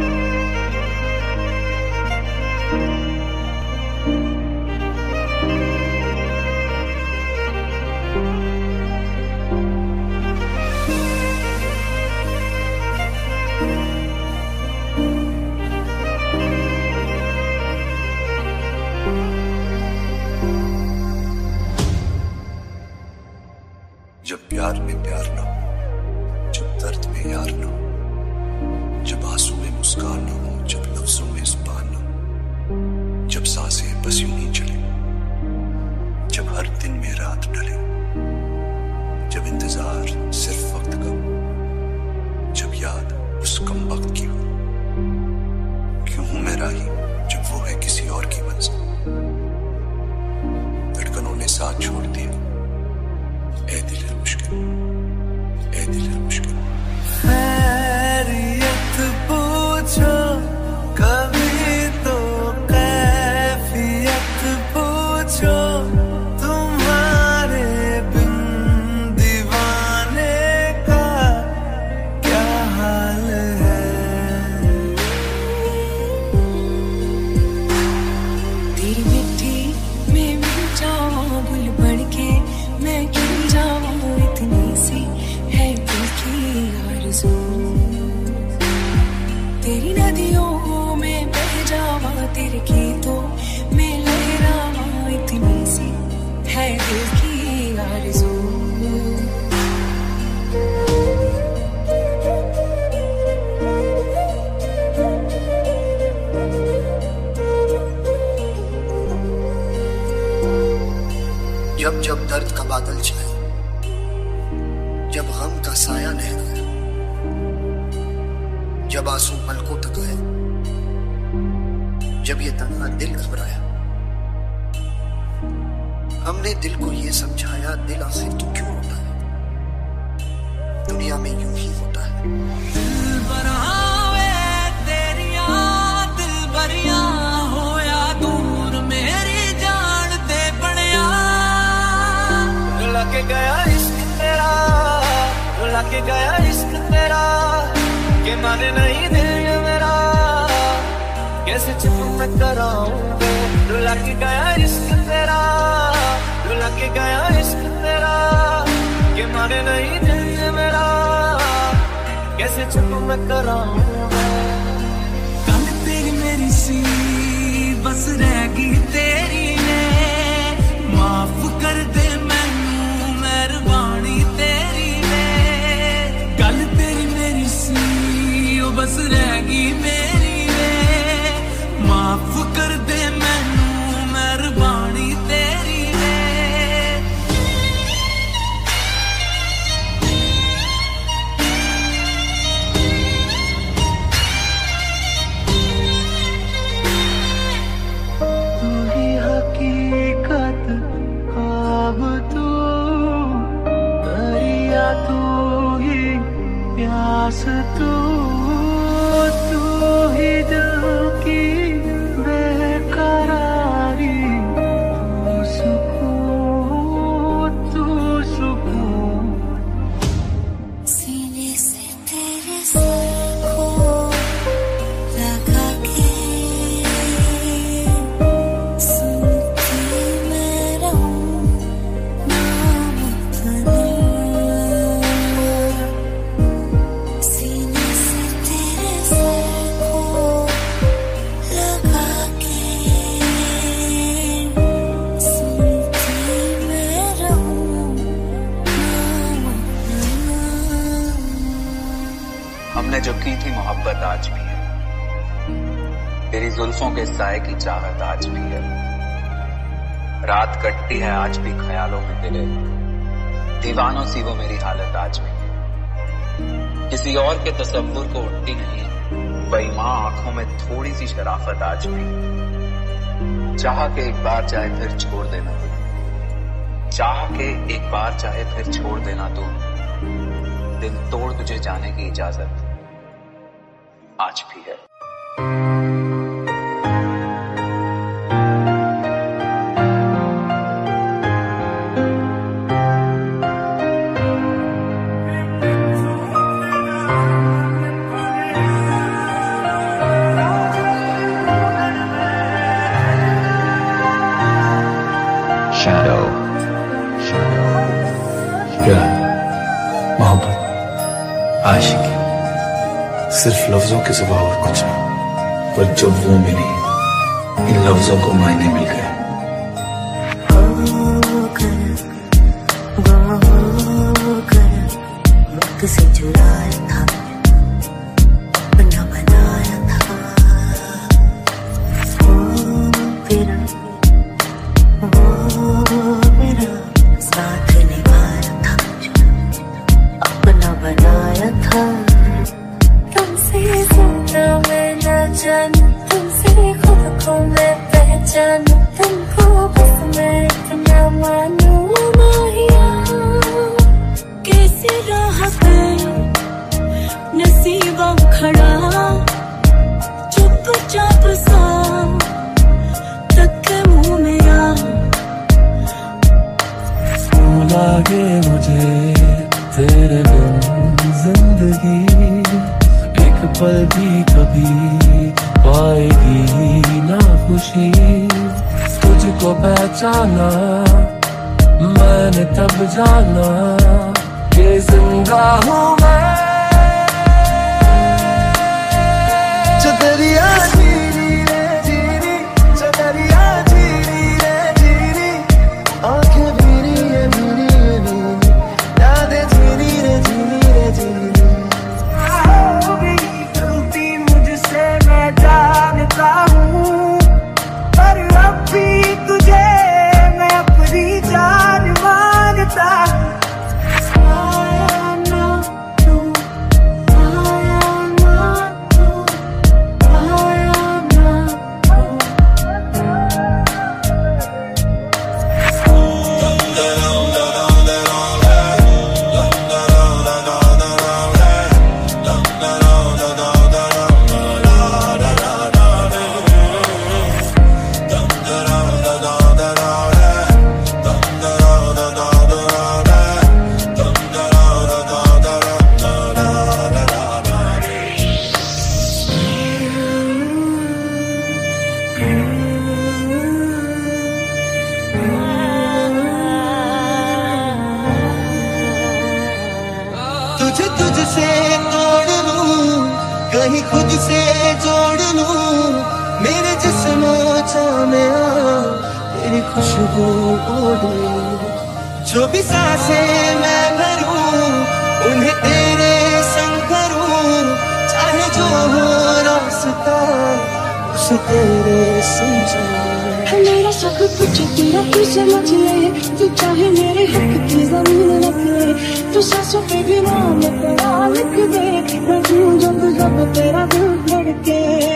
जब प्यार में प्यार ना हो, जब दर्द में यार ना हो, जब आंसू में मुस्कान ना हो, जब लफ्जों में जुबान ना हो, जब सांसें बस यूं ही चले, जब हर दिन में रात ढले, जब इंतजार सिर्फ वक्त का हो, जब याद उस कम वक्त की हो, क्यों हूं मैं राही जब वो है किसी और की मंजिल। धड़कनों ने साथ छोड़ दिया, ए दिल है मुश्किल, ए दिल है मुश्किल। खैरियत पूछो कभी तो कैफियत पूछो, तुम्हारे बिन दीवाने का क्या हाल है। तेरी मिट्टी में मिल जाऊं गुल बन के, मैं क्यों जाऊं इतनी सी है दिल की आरज़ू। तेरी नदियों में बह जावा, तेरे गीतों में लहरावा, इतनी सी है दिल की आरज़ू। जब जब दर्द का बादल छाया, जब गम का साया लहराया, जब आंसू पलकों तक आए, जब ये तन्हा दिल घबराया, हमने दिल को ये समझाया, दिल आखिर तो क्यों होता है, दुनिया में यूं ही होता है। दिल बरावे तेरिया, दिल बरिया होया दूर मेरी जान दे बनिया। रुला के गया इश्क तेरा, रुला के गया इश्क तेरा, के माने नहीं दिल ये मेरा, कैसे चुप मैं कराऊं। रुला के गया इश्क तेरा, रुला के गया इश्क तेरा, के माने नहीं दिल ये मेरा, कैसे चुप मैं कराऊं। कल तेरी मेरी सी बस रहेगी तेरी ने, माफ कर दे मैनू मेहरबानी तेरी ने। गल तेरी मेरी सी ओ बस रहेगी मेरी ने, माफ कर दे मैनू मेहरबानी तेरी ने। तू ही हकीकत ख्वाब तू, दरिया तू ही प्यास तू, तू ही दिल की बेकरारी, तू सुकून, तू सुकून। सीने से तेरे सर को लगा के सुनती मैं रहूं नाम अपना। सीने से तेरे सर को लगा के सुनती मैं रहूं नाम अपना। हमने जो की थी मोहब्बत आज भी है, तेरी जुल्फों के साए की चाहत आज भी है। रात कटती है आज भी ख्यालों में तेरे, दीवानों सी वो मेरी हालत आज भी है। किसी और के तसव्वुर को उठती नहीं बेईमान आंखों में थोड़ी सी शराफत आज भी। चाह के एक बार चाहे फिर छोड़ देना तू, चाह के एक बार चाहे फिर छोड़ देना तू, दिल तोड़ तुझे जाने की इजाजत आज भी है। आशिकी सिर्फ लफ्जों के सिवा और कुछ नहीं, पर जब वो मिली इन लफ्जों को मायने मिल गए। वक्त से चुराया था, अपना बनाया था, वो मेरा साथ निभाया था, अपना बनाया था। तुमसे सुनता मैं न जानू, तुमसे खुद को मैं पहचानू, तुमको बस मैं इतना मानू माहिया। कैसे राह पे नसीबा खड़ा, चुपचाप सा तक के मुंह मेरा। लागे मुझे तेरे बिन जिंदगी एक पल भी कभी पाएगी ना खुशी। तुझको पहचाना मैंने तब जाना कि जिंदा हूँ मैं। चदरिया जीरी रे जीरी, चदरिया जीरी रे जीरी, आंखें भीरी ये भीरी ये भीरी, यादें जीरी रे जीरी रे जीरी। हो गई गलती मुझसे मैं जानता हूँ, पर अब भी तुझे मैं अपनी जान मानता। तुझसे तोड़ लूं, कहीं खुद से जोड़ लूं, मेरे जिस्म में तेरी खुशबू ओढ़ूं। जो भी सांसें मैं भरूं, उन्हें तेरे संग करूं, चाहे जो हो रास्ता उसे तेरे समझूं। मेरा शक तुझे तेरा तू समझ ले, तू चाहे मेरे हक की जमीन रख ले, तू सांसों पे भी नाम तेरा लिख दे, मैं जीऊं जब जब तेरा दिल धड़के।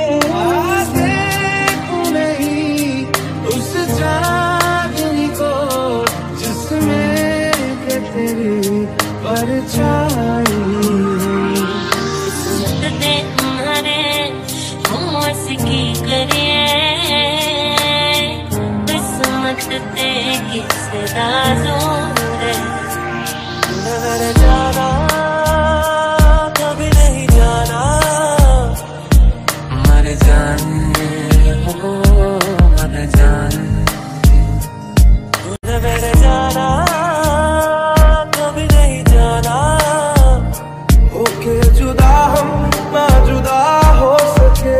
देखूं नहीं उस चांदनी को जिसमें के तेरी परछाई। दे तुम्हारे मौसकी करे, तेरी सदाजों रे। मैंने जाना कभी नहीं जाना, मर जाने हो मर जाने। मैंने जाना कभी नहीं जाना, होके जुदा हम ना जुदा हो सके।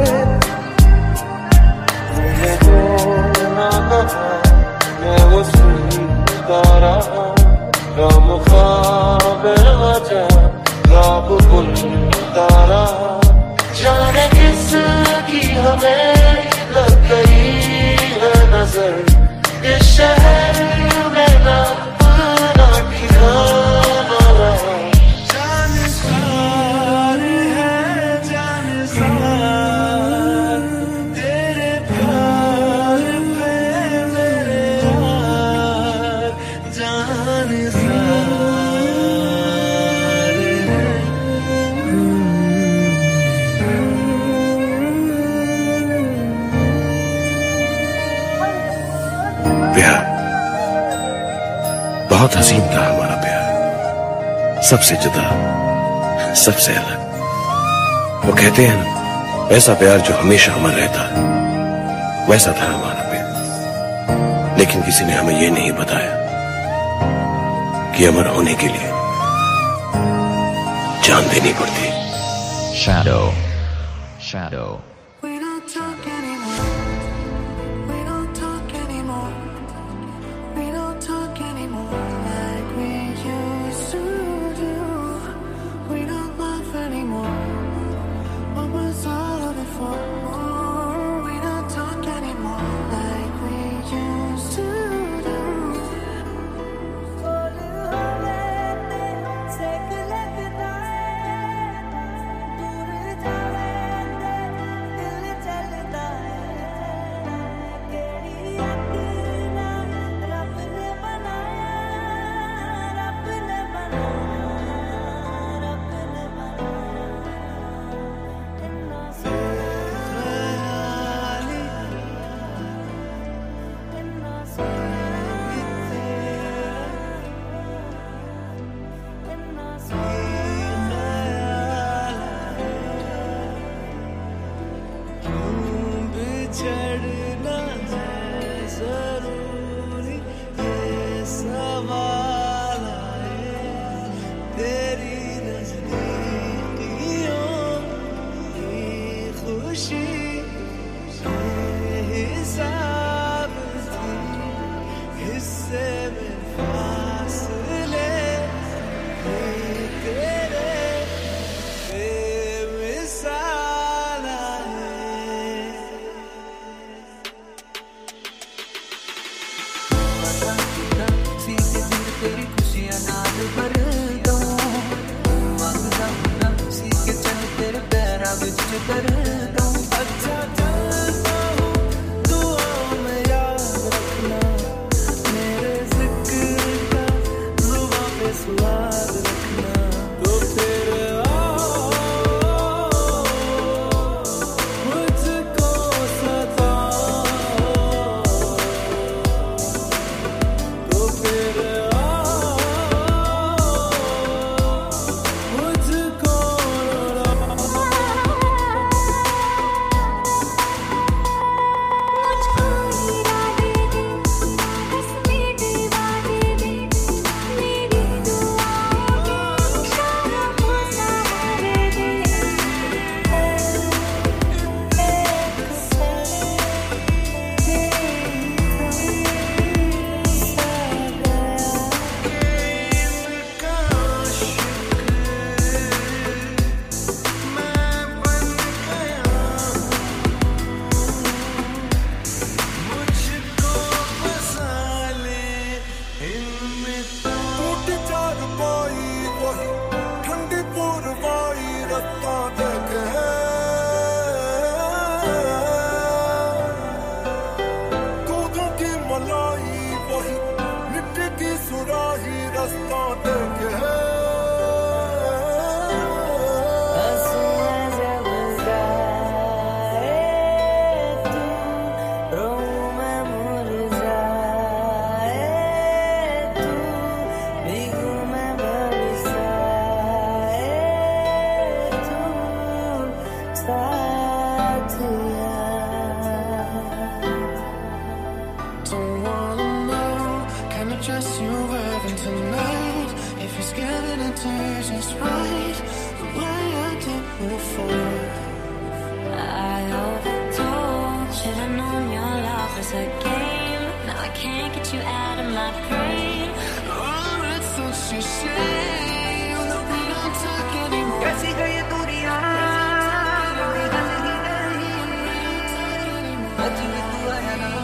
मुझे जो ना कहा मैं वो सुनता रहा, मुखाबिर वजह राब बुनता रहा। जाने किसकी हमें लग गई है नजर, इस शहर में ना अपना ठिकाना रहा। जानसार है जानसार, तेरे प्यार पे मेरे यार जानसार है। प्यार बहुत हसीन था हमारा प्यार, सबसे जुदा, सबसे अलग। वो कहते हैं ना, ऐसा प्यार जो हमेशा अमर रहता है, वैसा था हमारा प्यार। लेकिन किसी ने हमें यह नहीं बताया कि अमर होने के लिए जान देनी पड़ती। Shadow. Shadow. We don't talk anymore. We don't talk anymore. We don't talk anymore like we used to do. We don't laugh anymore. What was all of it for? We don't talk anymore like we used to do. बिछड़ना है जरूरी ये सवाल आए तेरी नजदीकियों की खुशी हिसाब थी हिस्से में फासले तेरे बेमिसाल तेरी खुशियाँ नाल भर दूं मंगदा ना सी के चल तेरे पैरां विच कर दूं अच्छा चलता हूँ दुआओं में याद रखना मेरे जिक्र का जुबां पे स्वाद रखना तो तेरे मुझको सता तो तेरे Trust you even tonight. If you're scared that it turns just right, the way I did before. I overtold. Should've known your love was a game. Now I can't get you out of my brain. Oh, it's such a shame that we don't talk anymore. कैसी गई दूरियां कोई गल ही नहीं. आज भी तू आया ना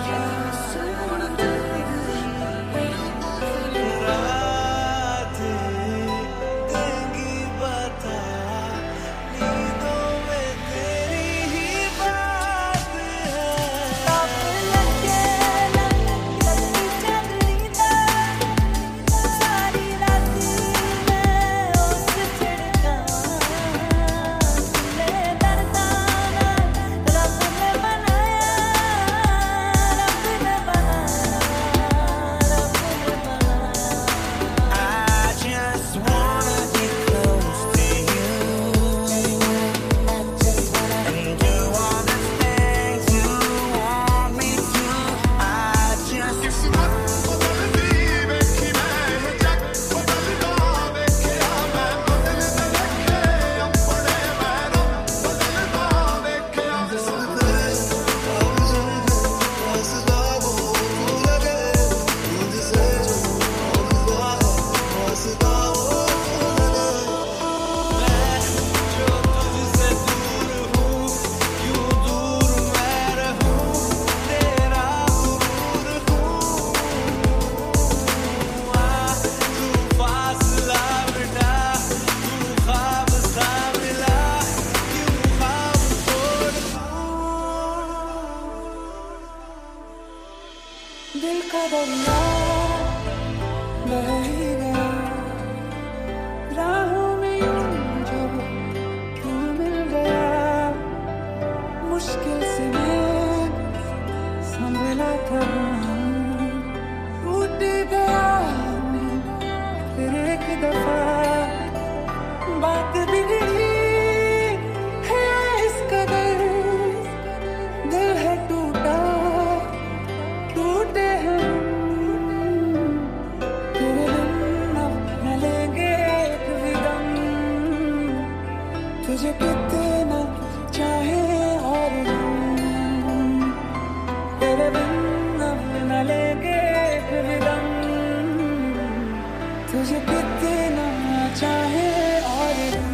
कितना चाहे और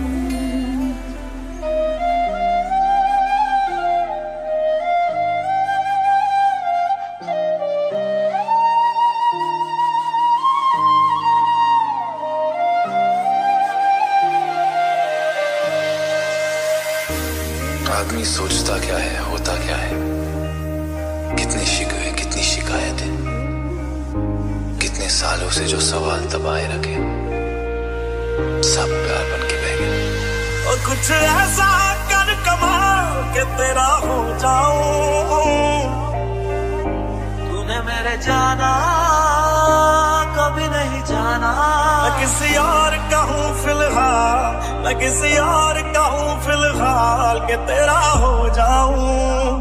आदमी सोचता क्या है, होता क्या है, कितने शिकवे, कितनी शिकायतें, कितने सालों से जो सवाल दबाए रखे, सब प्यार बन के बह गए। और कुछ ऐसा कर कमाल के तेरा हो जाऊं, तूने मेरे जाना कभी नहीं जाना। मैं किसी और का हूँ फिलहाल, मैं किसी और का हूँ फिलहाल के तेरा हो जाऊं।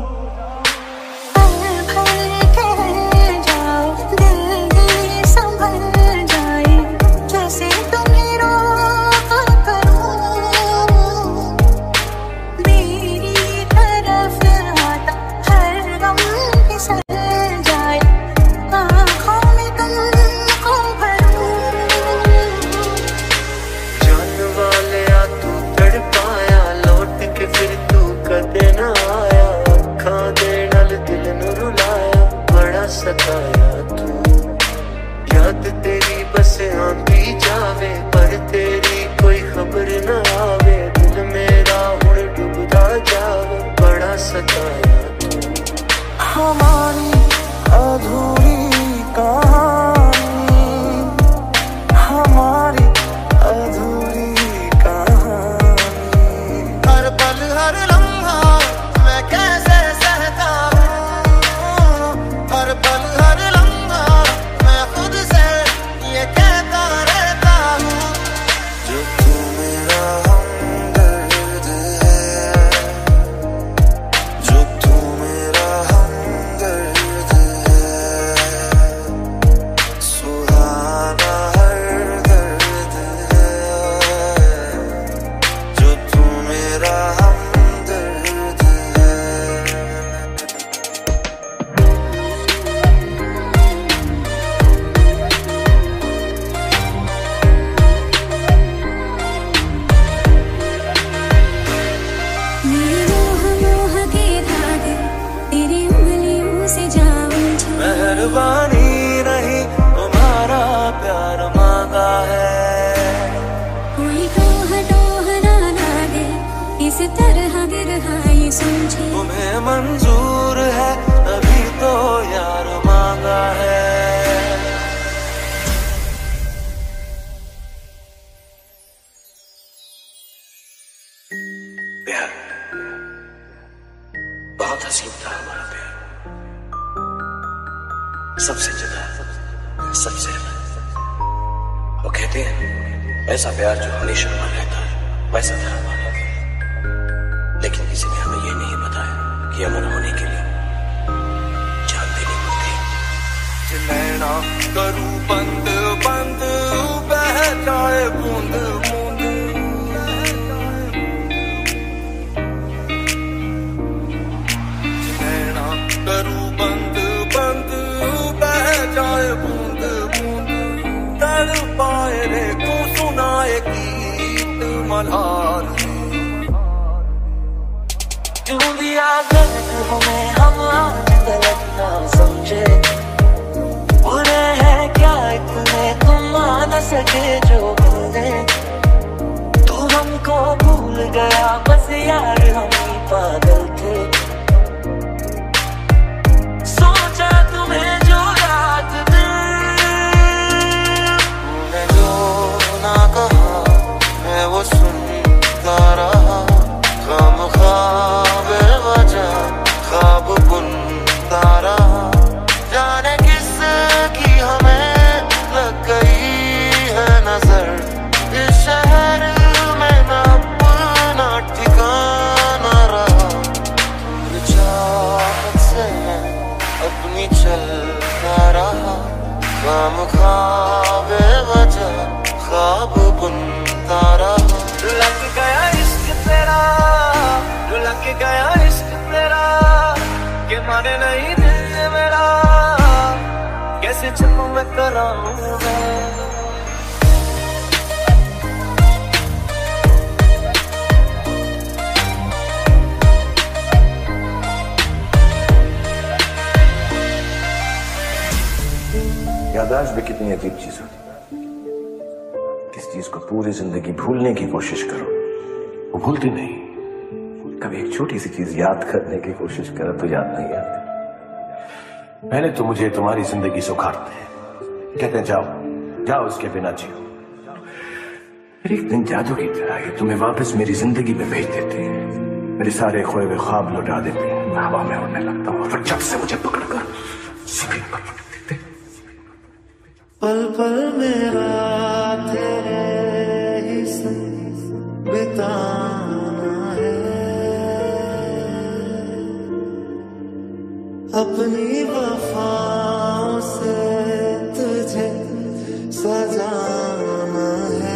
सताया तू, याद तेरी बस आंधी जावे पर तेरी कोई खबर न आवे। दिल मेरा हुण डूबदा जावे, बड़ा सताया तू। हमारी अधूरी कहानी, हमारी अधूरी कहानी। हर पल हर लम्हा मैं कैसे सहता हूँ, हर पल हर लम्हा मैं खुद से ये कहता रहता हूँ। जो तू मेरा हमदर्द है, जो तू मेरा हमदर्द है, सुहाना हर दर्द है, जो तू मेरा हमदर्द है। मेरे मोह मोह के धागे तेरी उंगलियों से जा उलझे। मेहरबानी नहीं तुम्हारा प्यार मांगा है, कोई टोह टोह ना लागे इस तरह बिरहा ये समझे। तुम्हें मंजूर है तभी तो यार मांगा है। प्यार बहुत हसीन था हमारा प्यार, सबसे जुदा, सबसे अलग। वो कहते हैं ऐसा प्यार जो हमेशा अमर रहता है, वैसा था हमारा। लेकिन किसी ने हमें ये नहीं बताया कि अमर होने के लिए जान देनी पड़ती। नैना करूं बंद बंद बह जाए बूंद बूंद, नैना करूं बंद बंद बह जाए बूंद बूंद। तड़पाए रे तू सुनाए गीत मल्हार, क्यों दिया गलत हमें हम आज गलत ना समझे। बुरे हैं क्या इतने तुम मान सके जो भूले, तू हमको भूल गया बस यार हम ही पागल थे। सोचा तुम्हें जो रात दिन तूने जो ना कहा मैं वो सुनता रहा। खामख्वाह बेवजह ख्वाब बुनता रहा, जाने किस की हमें लग गई है नजर। इस शहर में न अपना ठिकाना रहा, दूर चाहत से मैं अपनी चलता रहा। खामख्वाह बेवजह ख्वाब बुनता रहा। लग गया इश्क तेरा, लग गया इश्क तेरा के माने नहीं दिल मेरा, कैसे छुपूं मैं कराऊं मैं। याददाश्त भी कितनी अजीब चीज होती। किस चीज को पूरी जिंदगी भूलने की कोशिश करो, वो भूलती नहीं। कभी एक छोटी सी चीज याद करने की कोशिश करो तो याद नहीं आती। पहले तो मुझे तुम्हारी जिंदगी सुखारते हैं, कहते हैं जाओ जाओ उसके बिना जियो। फिर एक दिन जादू की तरह ये तुम्हें वापस मेरी जिंदगी में भेज देते हैं। मेरे सारे खोए हुए ख्वाब लौटा देते हैं। मैं हवा में उड़ने लगता हूँ, फिर जब से मुझे पकड़कर जमीन पर रख देते। पल पल मेरा तेरे ही संग बिताना है, अपनी वफाओं से तुझे सजाना है।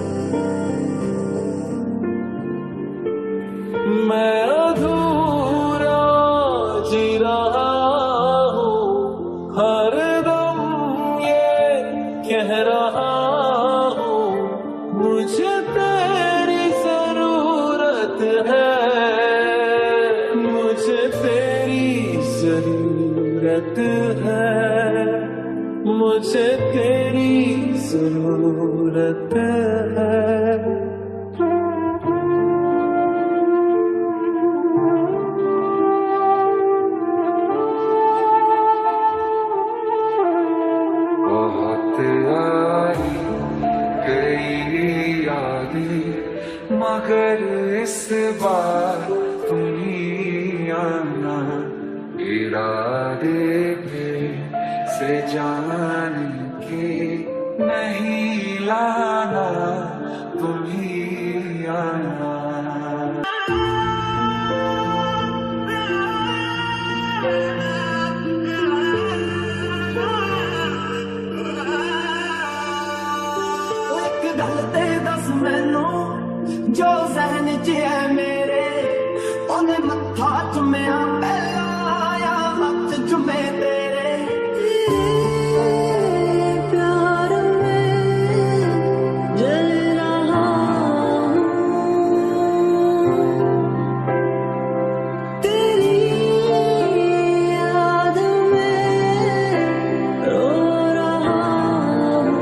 मैं अधूरा जी रहा हूँ, हर दम ये कह रहा हूँ, मुझे तेरी जरूरत है, मुझे तेरी जरूरत है, मुझे तेरी जरूरत है। मगर इस बार तुम ही आना, इरादे पे से जान के नहीं लाना, तुम ही आना। एक गल ते दस मैनू जो जहन च है मेरे, ओने मत्था चुम्या पहला या हथ चुमे तेरे। प्यार में जल रहा हूँ, तेरी याद में रो रहा हूँ।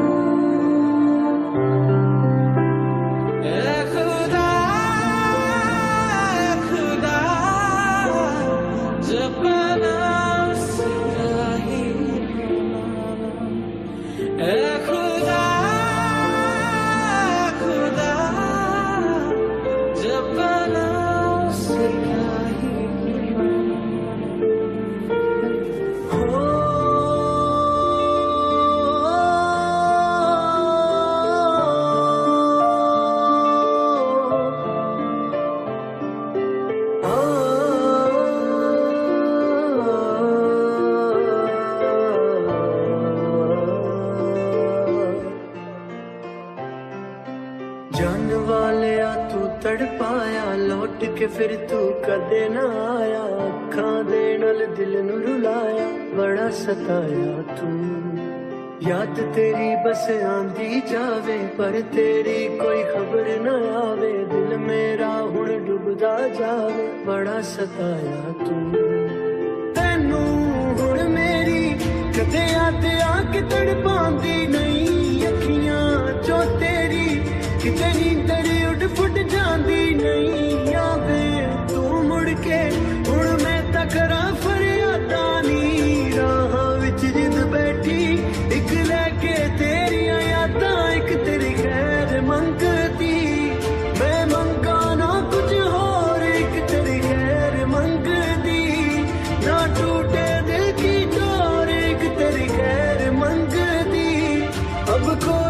जान वालिया तू तड़पाया, लौट के फिर तू कदे ना आया, अखां दे नाल दिल नू रुलाया, बड़ा सताया तू। याद तेरी बस आंदी जावे, पर तेरी कोई खबर न आवे, दिल मेरा हुण डुबदा जावे, बड़ा सताया तू। तैनू हुण मेरी कदे याद आके तड़पांदी नहीं, अखियां चो तेरी किते नींदर उठ फुट जांदी नहीं। आवे तू मुड़ के हुण मैं तां करां फरियादां नी, राहां विच जिद बैठी इक लैके तेरियां यादां, इक तेरी खैर मंगदी मैं मंगा ना कुछ होर, एक तेरी खैर मंगदी ना टूटे दिल की डोर, एक तेरी खैर मंगदी अब को